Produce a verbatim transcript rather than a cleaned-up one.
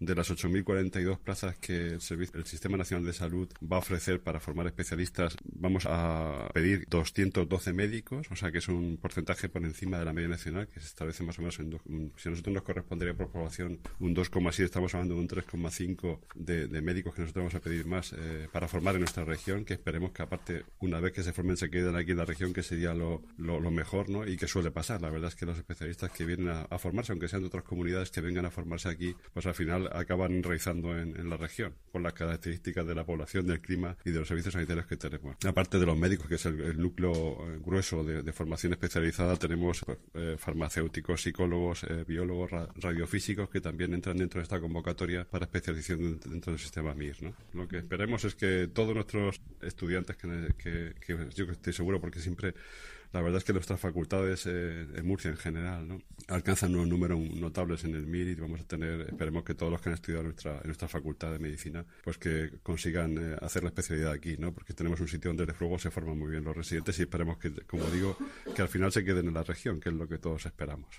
de las ocho mil cuarenta y dos plazas que el, servicio, el Sistema Nacional de Salud va a ofrecer para formar especialistas, vamos a pedir doscientos doce médicos, o sea que es un porcentaje por encima de la media nacional, que se establece más o menos en... Dos, si a nosotros nos correspondería por población un dos coma siete, estamos hablando de un tres coma cinco de, de médicos que nosotros vamos a pedir más eh, para formar en nuestra región, que esperemos que aparte, una vez que se formen, se queden aquí en la región, que sería lo, lo, lo mejor, ¿no? Y que suele pasar. La verdad es que los especialistas que vienen a, a formarse, aunque sean de otras comunidades, que vengan a formarse aquí, pues al final acaban enraizando en, en la región, por las características de la población, del clima y de los servicios sanitarios que tenemos. Aparte de los médicos, que es el, el núcleo grueso de, de formación especializada, tenemos pues, eh, farmacéuticos, psicólogos, eh, biólogos, ra radiofísicos, que también entran dentro de esta convocatoria para especialización dentro del sistema M I R, ¿no? Lo que esperemos es que todos nuestros estudiantes, que, que, que yo estoy seguro, porque siempre la verdad es que nuestras facultades eh, en Murcia en general, ¿no?, alcanzan unos números notables en el M I R, y vamos a tener, esperemos que todos los que han estudiado en nuestra, en nuestra facultad de medicina, pues que consigan eh, hacer la especialidad aquí, ¿no? Porque tenemos un sitio donde luego se forman muy bien los residentes, y esperemos que, como digo, que al final se queden en la región, que es lo que todos esperamos.